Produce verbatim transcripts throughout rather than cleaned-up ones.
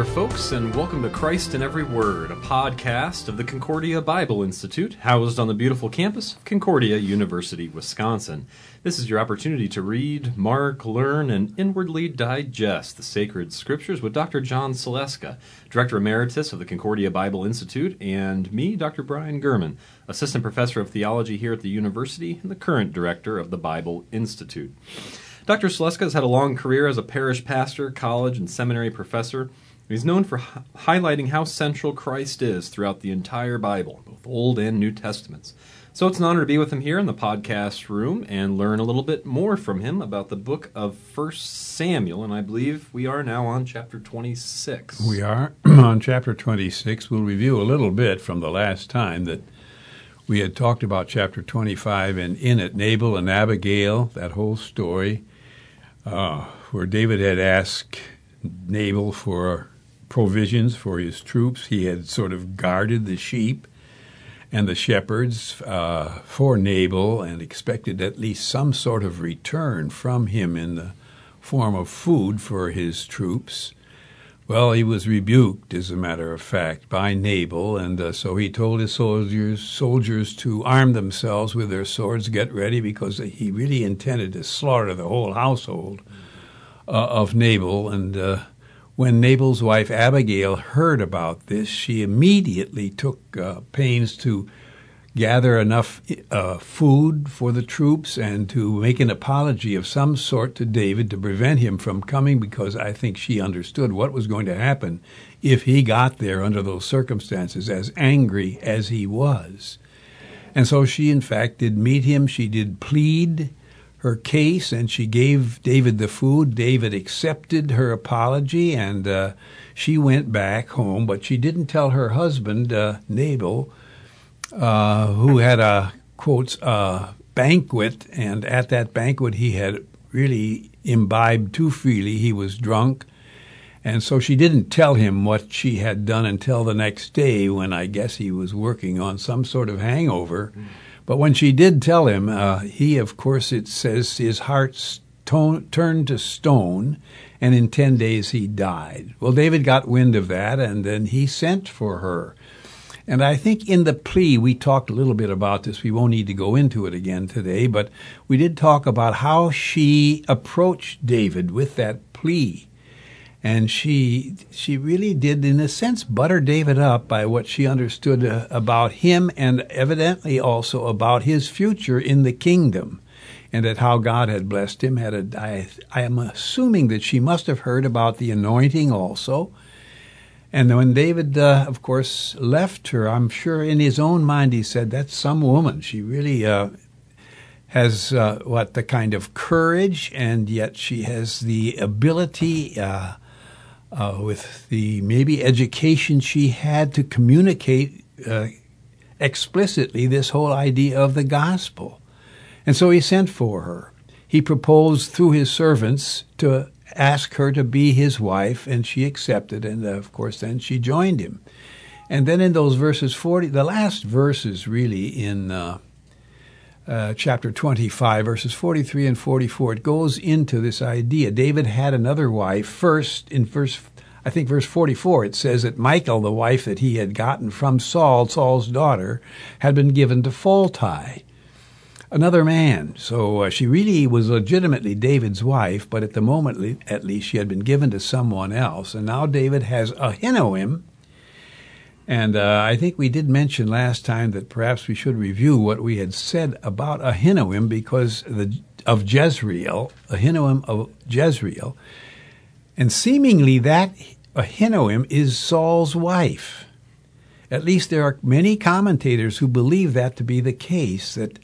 there, folks, and welcome to Christ in Every Word, a podcast of the Concordia Bible Institute, housed on the beautiful campus of Concordia University, Wisconsin. This is your opportunity to read, mark, learn, and inwardly digest the sacred scriptures with Doctor John Saleska, Director Emeritus of the Concordia Bible Institute, and me, Doctor Brian Gurman, Assistant Professor of Theology here at the university and the current Director of the Bible Institute. Doctor Saleska has had a long career as a parish pastor, college, and seminary professor. He's known for hi- highlighting how central Christ is throughout the entire Bible, both Old and New Testaments. So it's an honor to be with him here in the podcast room and learn a little bit more from him about the book of First Samuel, and I believe we are now on chapter twenty-six. We are on chapter twenty-six. We'll review a little bit from the last time that we had talked about chapter twenty-five, and in it, Nabal and Abigail, that whole story, uh, where David had asked Nabal for provisions for his troops. He had sort of guarded the sheep and the shepherds uh, for Nabal and expected at least some sort of return from him in the form of food for his troops. Well, he was rebuked, as a matter of fact, by Nabal, and uh, so he told his soldiers soldiers to arm themselves with their swords, get ready, because he really intended to slaughter the whole household uh, of Nabal. And uh, when Nabal's wife Abigail heard about this, she immediately took uh, pains to gather enough uh, food for the troops and to make an apology of some sort to David to prevent him from coming, because I think she understood what was going to happen if he got there under those circumstances, as angry as he was. And so she, in fact, did meet him. She did plead her case, and she gave David the food. David accepted her apology, and uh, she went back home, but she didn't tell her husband, uh, Nabal, Uh, who had a, quotes, uh, banquet, and at that banquet he had really imbibed too freely. He was drunk, and so she didn't tell him what she had done until the next day, when I guess he was working on some sort of hangover. Mm. But when she did tell him, uh, he, of course, it says his heart stone, turned to stone, and in ten days he died. Well, David got wind of that, and then he sent for her. And I think in the plea, we talked a little bit about this. We won't need to go into it again today, but we did talk about how she approached David with that plea. And she she really did, in a sense, butter David up by what she understood uh, about him, and evidently also about his future in the kingdom, and at how God had blessed him. Had a, I, I am assuming that she must have heard about the anointing also. And when David, uh, of course, left her, I'm sure in his own mind he said, that's some woman. She really uh, has, uh, what, the kind of courage, and yet she has the ability, uh, uh, with the maybe education she had, to communicate uh, explicitly this whole idea of the gospel. And so he sent for her. He proposed through his servants to ask her to be his wife, and she accepted, and uh, of course then she joined him. And then in those verses forty, the last verses really in uh, uh, chapter twenty-five, verses forty-three and forty-four, it goes into this idea. David had another wife. First, in verse, I think verse forty-four, it says that Michal, the wife that he had gotten from Saul, Saul's daughter, had been given to Phalti, another man. So uh, she really was legitimately David's wife, but at the moment, at least, she had been given to someone else. And now David has Ahinoam. And uh, I think we did mention last time that perhaps we should review what we had said about Ahinoam, because the, of Jezreel, Ahinoam of Jezreel. And seemingly that Ahinoam is Saul's wife. At least there are many commentators who believe that to be the case, that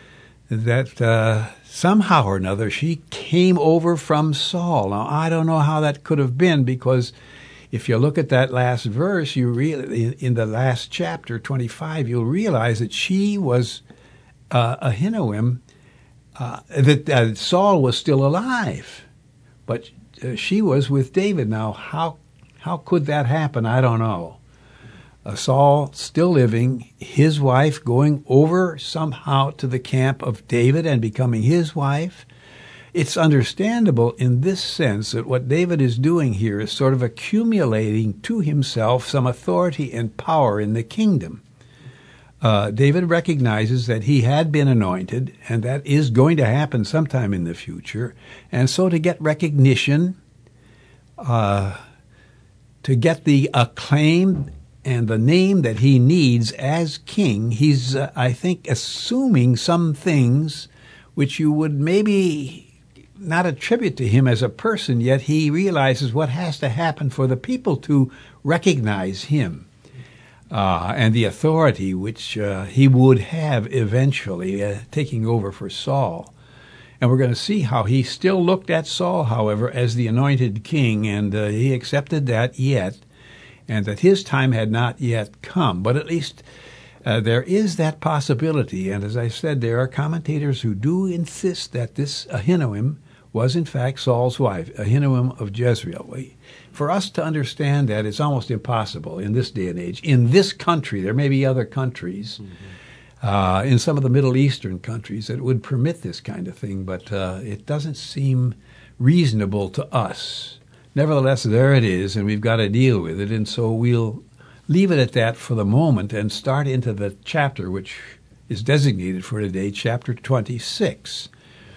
that uh, somehow or another she came over from Saul. Now, I don't know how that could have been, because if you look at that last verse, you really, in the last chapter, twenty-five, you'll realize that she was uh, Ahinoam, uh, that uh, Saul was still alive, but uh, she was with David. Now, how how could that happen? I don't know. Uh, Saul still living, his wife going over somehow to the camp of David and becoming his wife. it's understandable in this sense that what David is doing here is sort of accumulating to himself some authority and power in the kingdom. Uh, David recognizes that he had been anointed, and that is going to happen sometime in the future. And so to get recognition, uh, to get the acclaim and the name that he needs as king, he's, uh, I think, assuming some things which you would maybe not attribute to him as a person, yet he realizes what has to happen for the people to recognize him. Uh, and the authority which uh, he would have eventually, uh, taking over for Saul. And we're going to see how he still looked at Saul, however, as the anointed king, and uh, he accepted that yet, and that his time had not yet come. But at least uh, there is that possibility, and as I said, there are commentators who do insist that this Ahinoam was in fact Saul's wife, Ahinoam of Jezreel. We, For us to understand that, it's almost impossible in this day and age. In this country, there may be other countries, mm-hmm. uh, in some of the Middle Eastern countries, that would permit this kind of thing, but uh, it doesn't seem reasonable to us. Nevertheless, there it is, and we've got to deal with it, and so we'll leave it at that for the moment and start into the chapter which is designated for today, chapter twenty-six.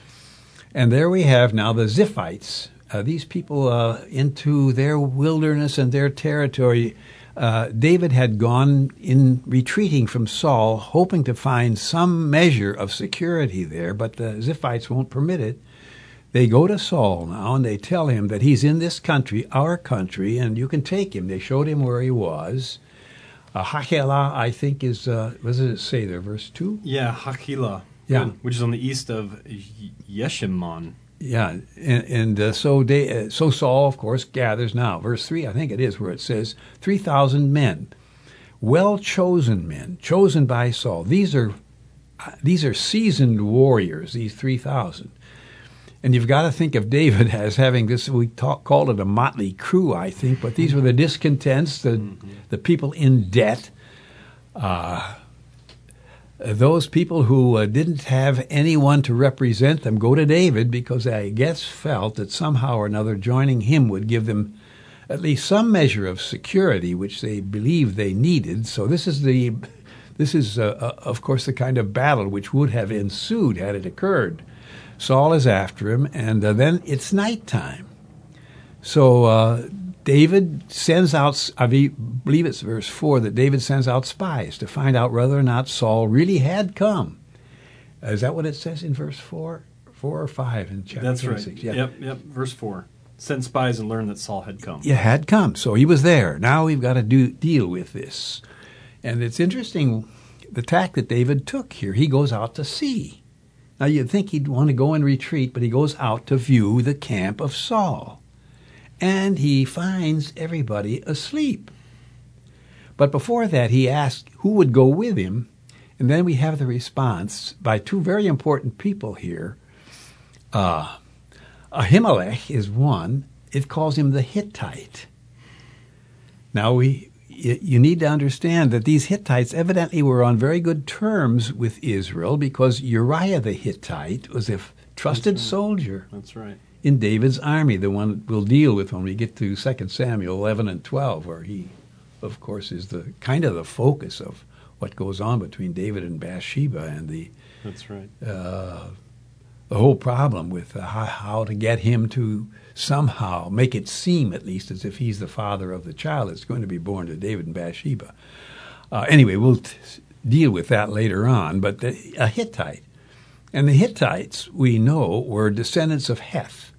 And there we have now the Ziphites. Uh, these people uh, into their wilderness and their territory. Uh, David had gone in retreating from Saul, hoping to find some measure of security there, but the Ziphites won't permit it. They go to Saul now, and they tell him that he's in this country, our country, and you can take him. They showed him where he was. Uh, Hachilah, I think, is, uh, what does it say there, verse two? Yeah, Hachilah, yeah. which is on the east of Yeshimon. Yeah, and, and uh, so they, uh, so Saul, of course, gathers now. Verse three, I think it is, where it says, three thousand men, well-chosen men, chosen by Saul. These are uh, these are seasoned warriors, these three thousand. And you've got to think of David as having this, we talk, called it a motley crew, I think, but these were the discontents, the, mm-hmm. the people in debt, uh those people who uh, didn't have anyone to represent them go to David because I guess felt that somehow or another joining him would give them at least some measure of security, which they believed they needed. So this is the, this is uh, uh, of course the kind of battle which would have ensued had it occurred. Saul is after him, and uh, then it's nighttime. So uh, David sends out, I believe it's verse four, that David sends out spies to find out whether or not Saul really had come. Is that what it says in verse four? Four or five in chapter That's twenty-six? right. Yeah. Yep, yep, verse four. Sent spies and learned that Saul had come. Yeah, had come. So he was there. Now we've got to do deal with this. And it's interesting, the tack that David took here. He goes out to see. Now you'd think he'd want to go and retreat, but he goes out to view the camp of Saul. And he finds everybody asleep. But before that, he asked who would go with him, and then we have the response by two very important people here. Uh, Ahimelech is one. It calls him the Hittite. Now, we you need to understand that these Hittites evidently were on very good terms with Israel because Uriah the Hittite was a trusted That's right. soldier. That's right. In David's army, the one we'll deal with when we get to Second Samuel eleven and twelve, where he, of course, is the kind of the focus of what goes on between David and Bathsheba and the That's right. Uh, the whole problem with uh, how, how to get him to somehow make it seem, at least, as if he's the father of the child that's going to be born to David and Bathsheba. Uh, anyway, we'll t- deal with that later on. But the, a Hittite. And the Hittites, we know, were descendants of Heth.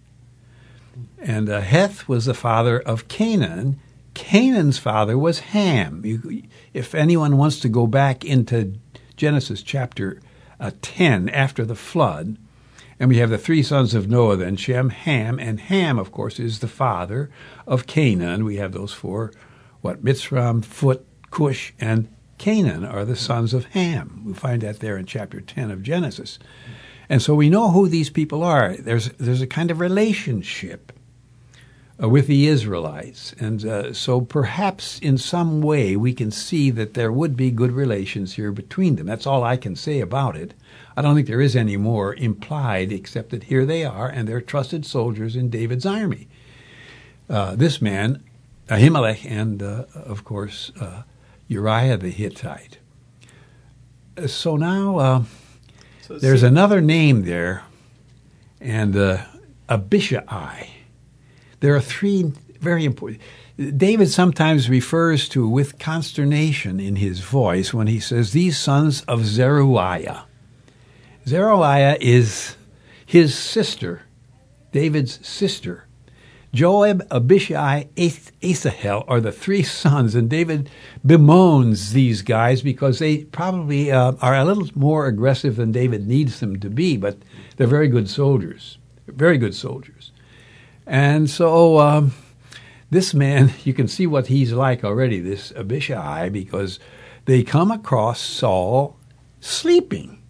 And uh, Heth was the father of Canaan. Canaan's father was Ham. You, if anyone wants to go back into Genesis chapter uh, ten, after the flood, and we have the three sons of Noah then, Shem, Ham, and Ham, of course, is the father of Canaan. We have those four, what, Mitzrayim, Phut, Cush, and Canaan are the sons of Ham. We find that there in chapter ten of Genesis. And so we know who these people are. There's there's a kind of relationship uh, with the Israelites. And uh, so perhaps in some way we can see that there would be good relations here between them. That's all I can say about it. I don't think there is any more implied except that here they are and they're trusted soldiers in David's army. Uh, this man, Ahimelech, and uh, of course uh, Uriah the Hittite. So now uh, so there's another name there, and uh, Abishai. There are three very important. David sometimes refers to with consternation in his voice when he says, these sons of Zeruiah. Zeruiah is his sister, David's sister. Joab, Abishai, Asahel are the three sons, and David bemoans these guys because they probably uh, are a little more aggressive than David needs them to be, but they're very good soldiers, very good soldiers. And so um, this man, you can see what he's like already, this Abishai, because they come across Saul sleeping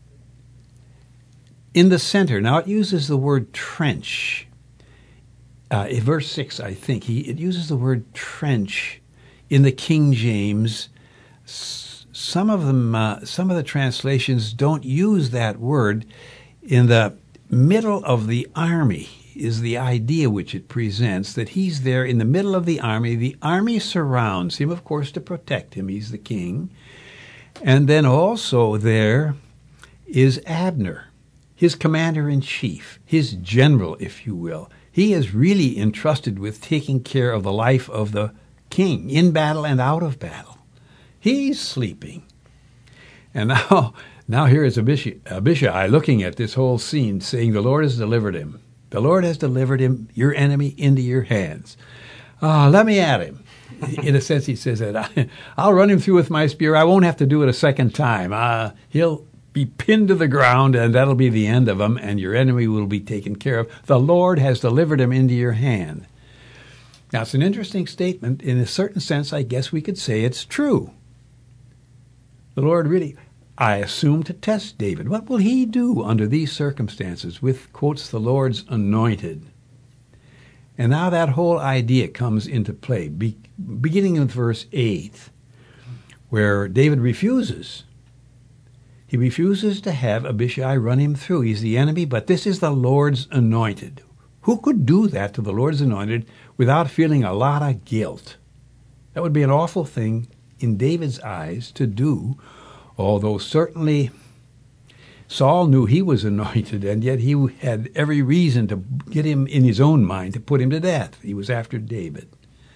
in the center. Now, it uses the word trench. Uh, in verse six, I think, he it uses the word trench in the King James. S- some of them, uh, some of the translations don't use that word. In the middle of the army is the idea which it presents, that he's there in the middle of the army. The army surrounds him, of course, to protect him. He's the king. And then also there is Abner, his commander-in-chief, his general, if you will. He is really entrusted with taking care of the life of the king, in battle and out of battle. He's sleeping. And now, now here is Abishai, Abishai looking at this whole scene, saying, the Lord has delivered him. The Lord has delivered him, your enemy, into your hands. Uh, let me at him. In a sense, he says that, I'll run him through with my spear. I won't have to do it a second time. Uh, he'll be pinned to the ground, and that'll be the end of him, and your enemy will be taken care of. The Lord has delivered him into your hand. Now, it's an interesting statement. In a certain sense, I guess we could say it's true. The Lord really, I assume, to test David. What will he do under these circumstances with, quotes, the Lord's anointed? And now that whole idea comes into play, be, beginning in verse eight, where David refuses. He refuses to have Abishai run him through. He's the enemy, but this is the Lord's anointed. Who could do that to the Lord's anointed without feeling a lot of guilt? That would be an awful thing in David's eyes to do, although certainly Saul knew he was anointed, and yet he had every reason to get him in his own mind to put him to death. He was after David.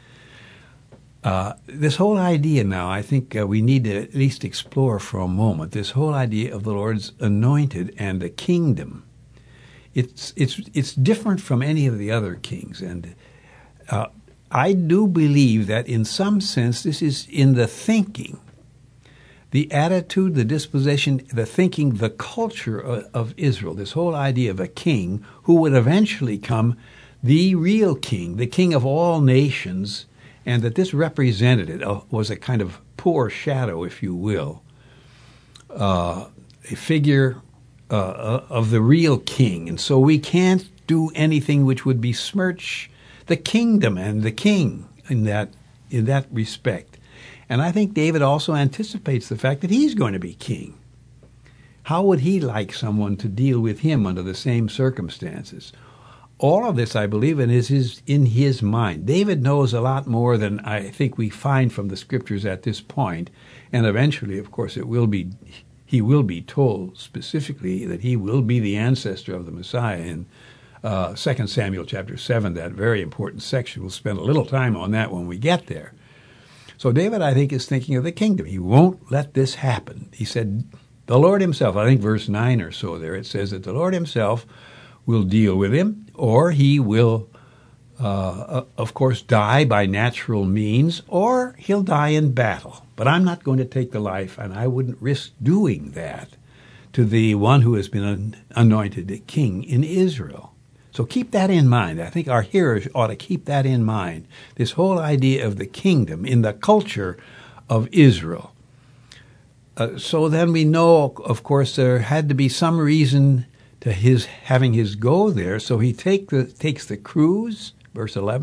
Uh, this whole idea now, I think uh, we need to at least explore for a moment, this whole idea of the Lord's anointed and the kingdom. It's it's it's different from any of the other kings, and uh, I do believe that in some sense this is in the thinking, the attitude, the disposition, the thinking, the culture of, of Israel, this whole idea of a king who would eventually come the real king, the king of all nations, and that this represented it uh, was a kind of poor shadow, if you will, uh, a figure uh, of the real king. And so we can't do anything which would besmirch the kingdom and the king in that in that respect. And I think David also anticipates the fact that he's going to be king. How would he like someone to deal with him under the same circumstances? All of this, I believe, in is his, in his mind. David knows a lot more than I think we find from the scriptures at this point, and eventually, of course, it will be he will be told specifically that he will be the ancestor of the Messiah in uh, Second Samuel chapter seven, that very important section. We'll spend a little time on that when we get there. So David, I think, is thinking of the kingdom. He won't let this happen. He said, the Lord himself, I think verse nine or so there, it says that the Lord himself will deal with him, or he will, uh, of course, die by natural means, or he'll die in battle. But I'm not going to take the life, and I wouldn't risk doing that to the one who has been anointed king in Israel. So keep that in mind. I think our hearers ought to keep that in mind, this whole idea of the kingdom in the culture of Israel. Uh, so then we know, of course, there had to be some reason to his having his go there. So he take the, takes the crews, verse eleven,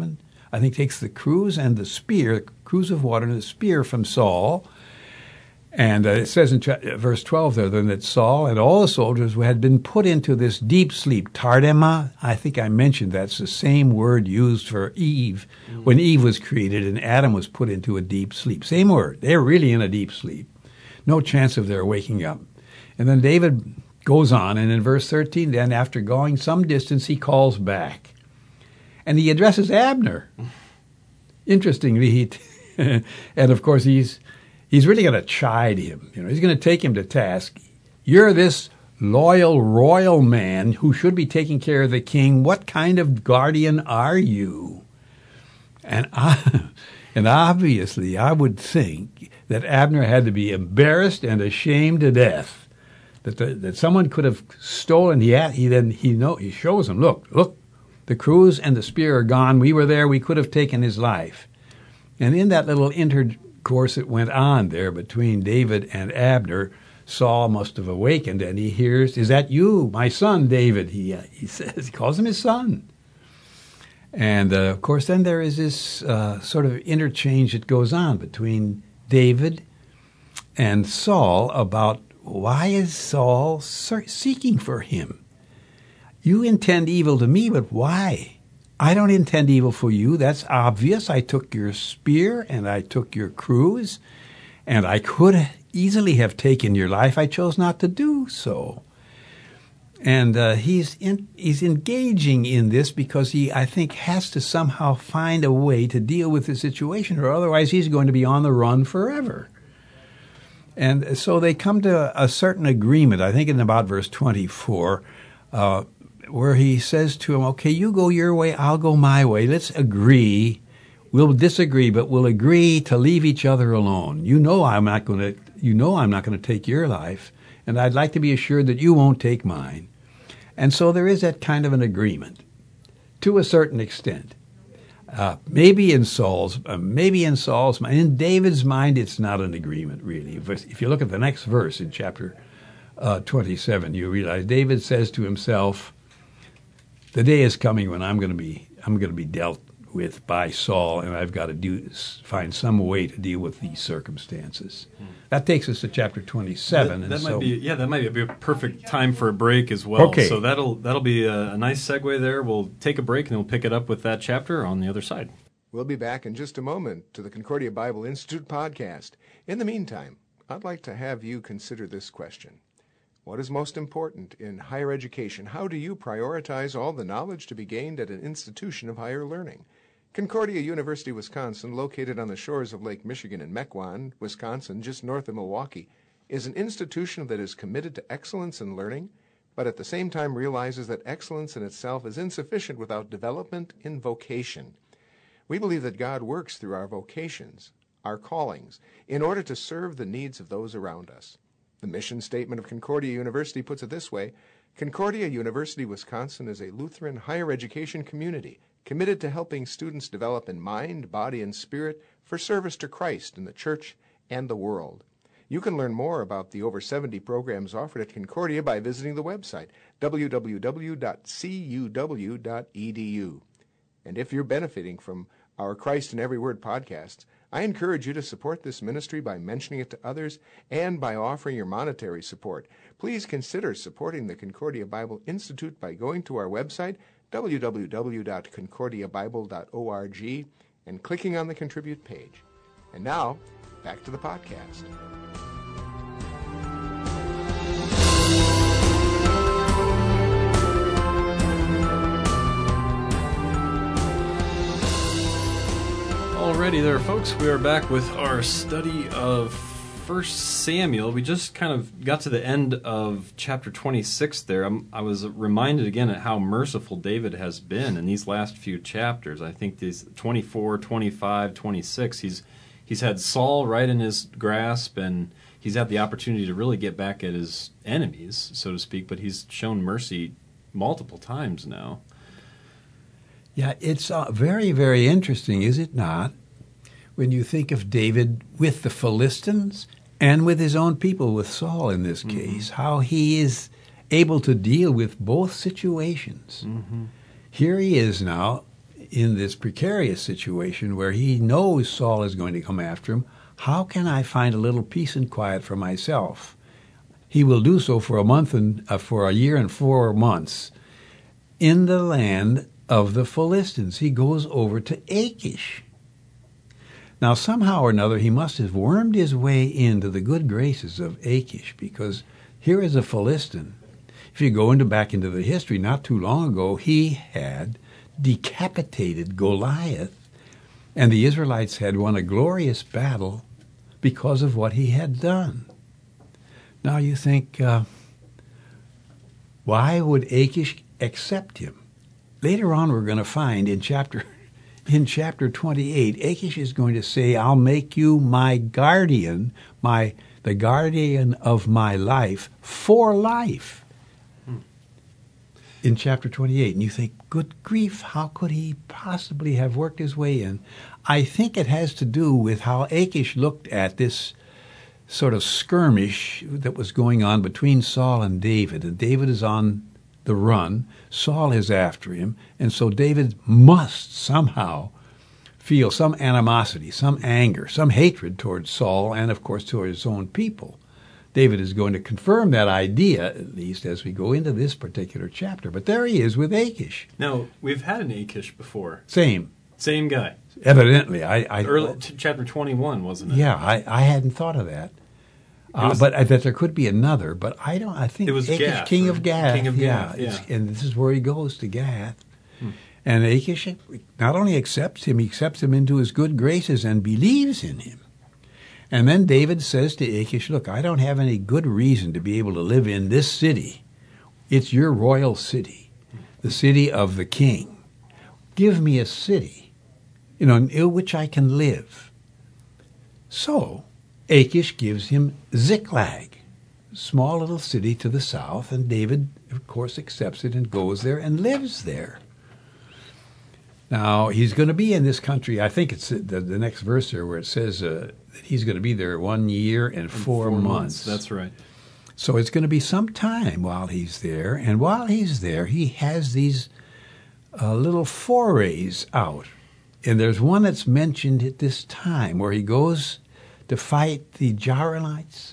I think takes the cruse and the spear, the cruse of water and the spear from Saul. And uh, it says in tra- verse twelve there, then that Saul and all the soldiers had been put into this deep sleep. Tardema, I think I mentioned that's the same word used for Eve mm-hmm. when Eve was created and Adam was put into a deep sleep. Same word. They're really in a deep sleep. No chance of their waking up. And then David goes on, and in verse thirteen, then after going some distance, he calls back. And he addresses Abner. Interestingly, he t- and of course he's he's really going to chide him. You know, he's going to take him to task. You're this loyal royal man who should be taking care of the king. What kind of guardian are you? And I, and obviously, I would think that Abner had to be embarrassed and ashamed to death that the, that someone could have stolen. He had, he then he know he shows him. Look, look, the cruse and the spear are gone. We were there. We could have taken his life. And in that little intercourse that went on there between David and Abner, Saul must have awakened, and he hears, "Is that you, my son, David?" He uh, he says, he calls him his son. And uh, of course, then there is this uh, sort of interchange that goes on between David and Saul about why is Saul seeking for him? You intend evil to me, but why? I don't intend evil for you. That's obvious. I took your spear and I took your cruse, and I could easily have taken your life. I chose not to do so. And uh, he's in, he's engaging in this because he, I think, has to somehow find a way to deal with the situation, or otherwise he's going to be on the run forever. And so they come to a certain agreement, I think in about verse twenty-four, uh, where he says to him, okay, you go your way, I'll go my way. Let's agree. We'll disagree, but we'll agree to leave each other alone. You know I'm not going to, you know I'm not going to take your life, and I'd like to be assured that you won't take mine. And so there is that kind of an agreement, to a certain extent. Uh, maybe in Saul's, uh, maybe in Saul's mind, in David's mind, it's not an agreement really. If, if you look at the next verse in chapter uh, twenty-seven, you realize David says to himself, "The day is coming when I'm going to be, I'm going to be dealt with by Saul, and I've got to do find some way to deal with these circumstances." Hmm. That takes us to chapter twenty-seven. That, that and might so, be, yeah, that might be a perfect time for a break as well. Okay. So that'll that'll be a, a nice segue there. We'll take a break and we'll pick it up with that chapter on the other side. We'll be back in just a moment to the Concordia Bible Institute podcast. In the meantime, I'd like to have you consider this question. What is most important in higher education? How do you prioritize all the knowledge to be gained at an institution of higher learning? Concordia University, Wisconsin, located on the shores of Lake Michigan in Mequon, Wisconsin, just north of Milwaukee, is an institution that is committed to excellence in learning, but at the same time realizes that excellence in itself is insufficient without development in vocation. We believe that God works through our vocations, our callings, in order to serve the needs of those around us. The mission statement of Concordia University puts it this way: Concordia University, Wisconsin is a Lutheran higher education community committed to helping students develop in mind, body, and spirit for service to Christ in the church and the world. You can learn more about the over seventy programs offered at Concordia by visiting the website, w w w dot c u w dot e d u. And if you're benefiting from our Christ in Every Word podcasts, I encourage you to support this ministry by mentioning it to others and by offering your monetary support. Please consider supporting the Concordia Bible Institute by going to our website, w w w dot concordia bible dot org, and clicking on the Contribute page. And now, back to the podcast. Alrighty there, folks. We are back with our study of First Samuel. We just kind of got to the end of chapter twenty-six there. I'm, I was reminded again at how merciful David has been in these last few chapters. I think these twenty-four, twenty-five, twenty-six, he's he's had Saul right in his grasp, and he's had the opportunity to really get back at his enemies, so to speak, but he's shown mercy multiple times now. Yeah, it's uh, very, very interesting, is it not, when you think of David with the Philistines and with his own people, with Saul in this case, mm-hmm. how he is able to deal with both situations. Mm-hmm. Here he is now in this precarious situation where he knows Saul is going to come after him. How can I find a little peace and quiet for myself? He will do so for a month and uh, for a year and four months in the land of the Philistines. He goes over to Achish. Now, somehow or another, he must have wormed his way into the good graces of Achish, because here is a Philistine. If you go into back into the history, not too long ago, he had decapitated Goliath, and the Israelites had won a glorious battle because of what he had done. Now you think, uh, why would Achish accept him? Later on, we're going to find in chapter in chapter twenty-eight, Achish is going to say, "I'll make you my guardian, my the guardian of my life for life." Hmm. In chapter twenty-eight, and you think, good grief, how could he possibly have worked his way in? I think it has to do with how Achish looked at this sort of skirmish that was going on between Saul and David. And David is on the run. Saul is after him. And so David must somehow feel some animosity, some anger, some hatred towards Saul and, of course, towards his own people. David is going to confirm that idea, at least, as we go into this particular chapter. But there he is with Achish. Now, we've had an Achish before. Same. Same guy. Evidently. I, I Early, t- chapter twenty-one, wasn't it? Yeah, I, I hadn't thought of that. Uh, was, but I, that there could be another, but I don't. I think it was Achish, Gath, king right? of Gath. King of yeah, Gath, yeah. And this is where he goes, to Gath. Hmm. And Achish not only accepts him, he accepts him into his good graces and believes in him. And then David says to Achish, "Look, I don't have any good reason to be able to live in this city. It's your royal city, the city of the king. Give me a city, you know, in which I can live." So Achish gives him Ziklag, a small little city to the south, and David, of course, accepts it and goes there and lives there. Now, he's going to be in this country, I think it's the, the next verse there where it says uh, that he's going to be there one year and four, four months. months. That's right. So it's going to be some time while he's there, and while he's there, he has these uh, little forays out. And there's one that's mentioned at this time where he goes to fight the Jaronites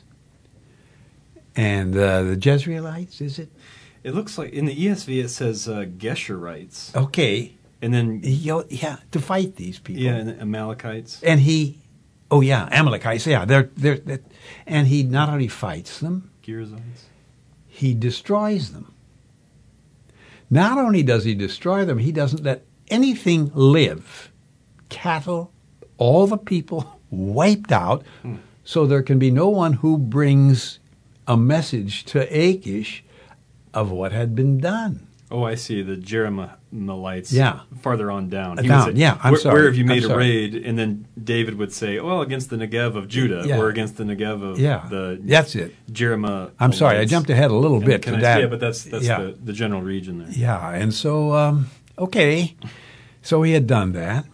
and uh, the Jezreelites, is it? It looks like, in the E S V it says uh, Geshurites. Okay. And then... He, yeah, to fight these people. Yeah, and the Amalekites. And he, oh yeah, Amalekites, yeah. They're, they're, they're, and he not only fights them, Girzites. He destroys them. Not only does he destroy them, he doesn't let anything live. Cattle, all the people wiped out, hmm. so there can be no one who brings a message to Achish of what had been done. Oh, I see. The Jerahmeelites. Yeah. Farther on down. He down, would say, yeah, I'm where, sorry. Where have you made I'm a sorry. raid? And then David would say, well, against the Negev of Judah, yeah. or against the Negev of yeah. the That's it. Jerahmeelites. I'm sorry, I jumped ahead a little bit to I, that. Yeah, but that's, that's yeah. the, the general region there. Yeah, and so, um, okay, so he had done that.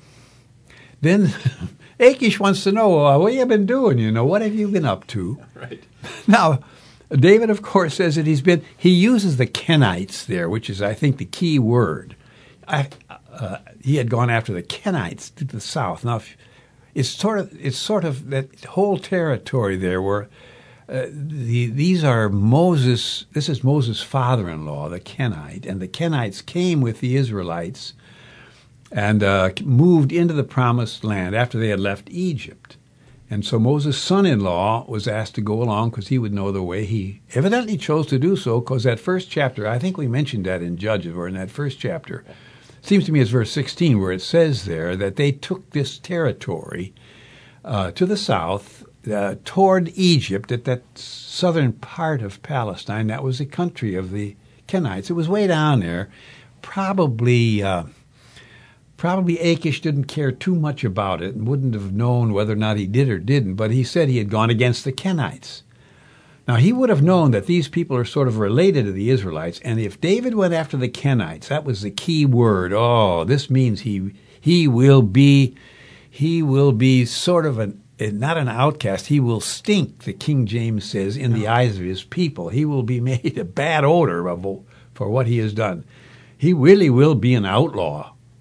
Then Achish wants to know, uh, what have you been doing, you know, what have you been up to? Right. Now, David, of course, says that he's been, he uses the Kenites there, which is, I think, the key word. I, uh, he had gone after the Kenites to the south. Now, if, it's sort of, it's sort of that whole territory there where uh, the, these are Moses, this is Moses' father-in-law, the Kenite, and the Kenites came with the Israelites and uh, moved into the promised land after they had left Egypt. And so Moses' son-in-law was asked to go along because he would know the way. He evidently chose to do so because that first chapter, I think we mentioned that in Judges, or in that first chapter, seems to me it's verse sixteen where it says there that they took this territory uh, to the south uh, toward Egypt, at that southern part of Palestine. That was the country of the Kenites. It was way down there, probably... Uh, Probably Achish didn't care too much about it and wouldn't have known whether or not he did or didn't, but he said he had gone against the Kenites. Now, he would have known that these people are sort of related to the Israelites, and if David went after the Kenites, that was the key word. Oh, this means he he will be he will be sort of an not an outcast. He will stink, the King James says, in the eyes of his people. He will be made a bad odor of, for what he has done. He really will be an outlaw.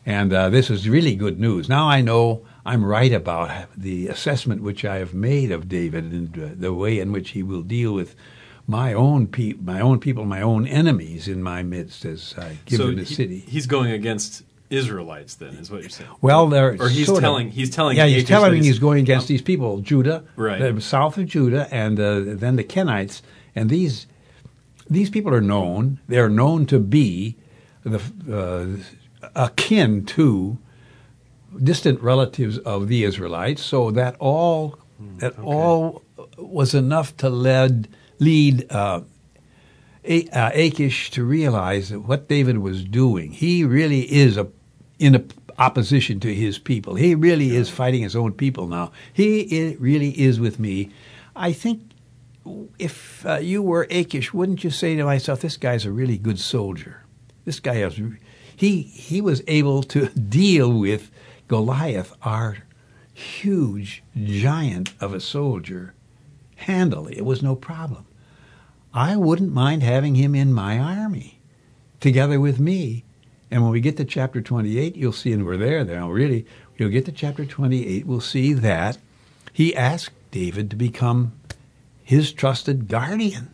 And uh, this is really good news. Now I know I'm right about the assessment which I have made of David and uh, the way in which he will deal with my own pe- my own people, my own enemies in my midst as I give so him the he, city. He's going against Israelites, then, is what you're saying. Well, there or he's sort telling of, he's telling yeah, he's Achish telling that he's, he's going against um, these people, Judah, right, the south of Judah, and uh, then the Kenites, and these these people are known. They are known to be the uh, akin to distant relatives of the Israelites, so that all mm, that okay. all was enough to lead lead uh, a, uh, Achish to realize that what David was doing, he really is a, in a, opposition to his people. He really yeah. is fighting his own people now. He is, really is with me. I think if uh, you were Achish, wouldn't you say to myself, this guy's a really good soldier. This guy has, he he was able to deal with Goliath, our huge giant of a soldier, handily. It was no problem. I wouldn't mind having him in my army, together with me. And when we get to chapter twenty-eight, you'll see, and we're there now, really, you'll get to chapter twenty-eight, we'll see that he asked David to become his trusted guardian.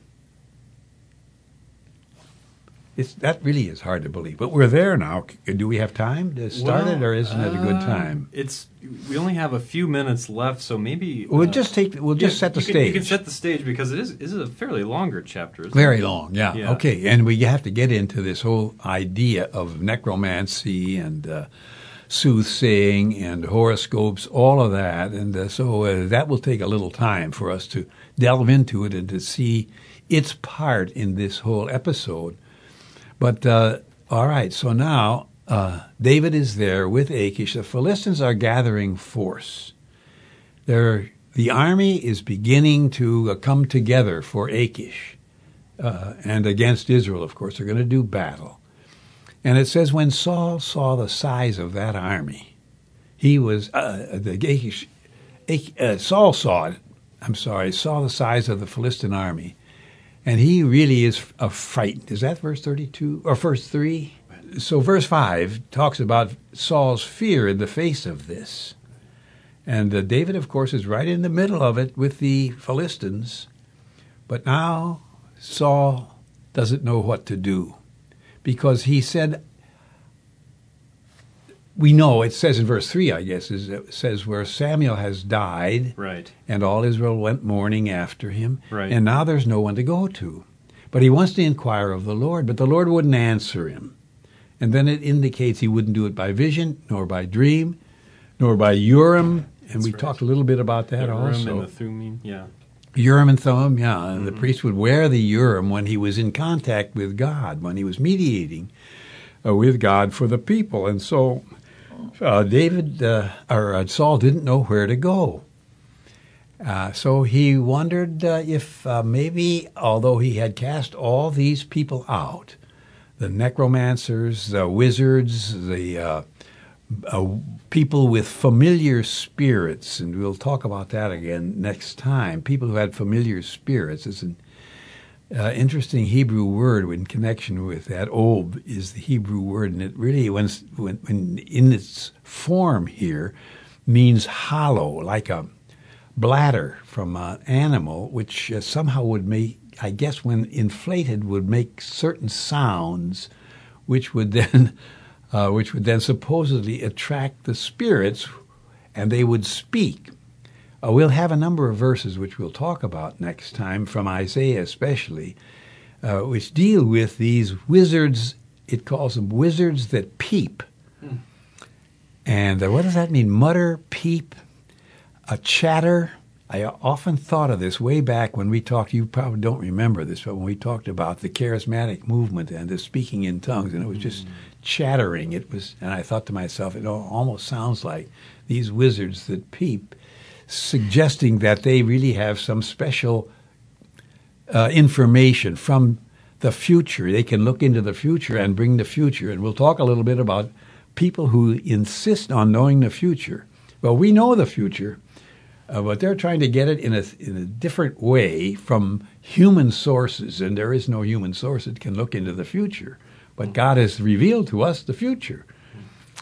It's, that really is hard to believe. But we're there now. Do we have time to start well, it, or isn't it a good uh, time? It's we only have a few minutes left, so maybe we'll uh, just take. We'll just yeah, set the you stage. Can, you can set the stage because it is is a fairly longer chapter. Isn't Very it? long, yeah. yeah. Okay, and we have to get into this whole idea of necromancy and uh, soothsaying and horoscopes, all of that, and uh, so uh, that will take a little time for us to delve into it and to see its part in this whole episode. But, uh, all right, so now uh, David is there with Achish. The Philistines are gathering force. They're, the army is beginning to uh, come together for Achish uh, and against Israel, of course. They're going to do battle. And it says when Saul saw the size of that army, he was, uh, the Achish, Ach, uh, Saul saw it, I'm sorry, saw the size of the Philistine army. And he really is uh, frightened. Is that verse thirty-two or verse three? So verse five talks about Saul's fear in the face of this. And uh, David, of course, is right in the middle of it with the Philistines. But now Saul doesn't know what to do because he said, we know, it says in verse three, I guess, is it says where Samuel has died, right, and all Israel went mourning after him, right, and now there's no one to go to. But he wants to inquire of the Lord, but the Lord wouldn't answer him. And then it indicates he wouldn't do it by vision, nor by dream, nor by Urim, and That's we right. talked a little bit about that the also. Urim and the Thummim, yeah. Urim and Thummim, yeah. And mm-hmm. the priest would wear the Urim when he was in contact with God, when he was mediating uh, with God for the people. And so Uh, David, uh, or uh, Saul didn't know where to go. Uh, so he wondered uh, if uh, maybe, although he had cast all these people out, the necromancers, the wizards, the uh, uh, people with familiar spirits, and we'll talk about that again next time, people who had familiar spirits. It's an Uh, interesting Hebrew word in connection with that. Ob is the Hebrew word, and it really, when, when, when in its form here, means hollow, like a bladder from an animal, which uh, somehow would make, I guess, when inflated, would make certain sounds, which would then, uh, which would then supposedly attract the spirits, and they would speak. Uh, we'll have a number of verses which we'll talk about next time, from Isaiah especially, uh, which deal with these wizards. It calls them wizards that peep. Hmm. And uh, what does that mean? Mutter, peep, a chatter. I often thought of this way back when we talked, you probably don't remember this, but when we talked about the charismatic movement and the speaking in tongues, and it was just mm. chattering. It was, and I thought to myself, it almost sounds like these wizards that peep, suggesting that they really have some special uh, information from the future. They can look into the future and bring the future. And we'll talk a little bit about people who insist on knowing the future. Well, we know the future, uh, but they're trying to get it in a, in a different way from human sources, and there is no human source that can look into the future. But God has revealed to us the future.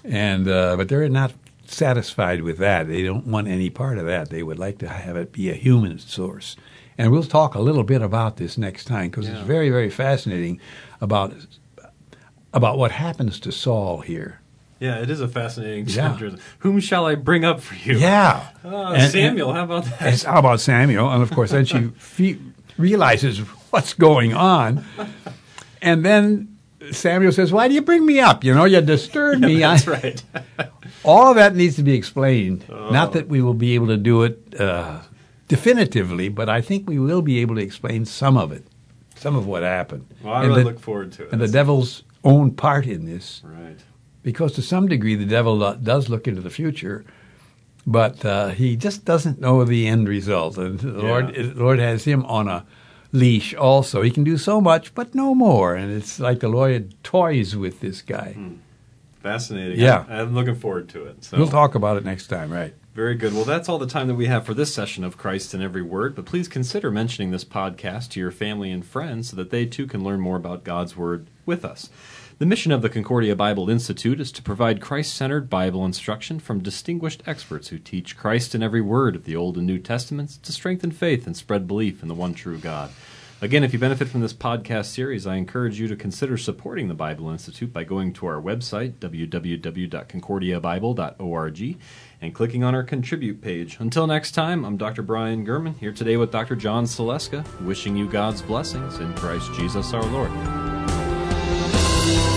And uh, but they're not satisfied with that. They don't want any part of that. They would like to have it be a human source. And we'll talk a little bit about this next time because Yeah. it's very, very fascinating about about what happens to Saul here. Yeah, it is a fascinating Yeah. chapter. Whom shall I bring up for you? Yeah. Oh, And- Samuel, and- how about that? It's how about Samuel? And of course, then she fe- realizes what's going on. And then Samuel says, "Why do you bring me up? You know, you disturbed me." That's I- right. All of that needs to be explained. Oh. Not that we will be able to do it uh, definitively, but I think we will be able to explain some of it, some of what happened. Well, I And really the- look forward to it. And the That's- devil's own part in this. Right. Because to some degree, the devil do- does look into the future, but uh, he just doesn't know the end result. And the Yeah. Lord, the Lord has him on a leash also. He can do so much, but no more. And it's like the Lord toys with this guy. Hmm. Fascinating. Yeah. I'm, I'm looking forward to it. So. We'll talk about it next time, right? Very good. Well, that's all the time that we have for this session of Christ in Every Word, but please consider mentioning this podcast to your family and friends so that they too can learn more about God's Word with us. The mission of the Concordia Bible Institute is to provide Christ-centered Bible instruction from distinguished experts who teach Christ in every word of the Old and New Testaments to strengthen faith and spread belief in the one true God. Again, if you benefit from this podcast series, I encourage you to consider supporting the Bible Institute by going to our website, w w w dot concordia bible dot org, and clicking on our Contribute page. Until next time, I'm Doctor Brian Gurman, here today with Doctor John Saleska, wishing you God's blessings in Christ Jesus our Lord.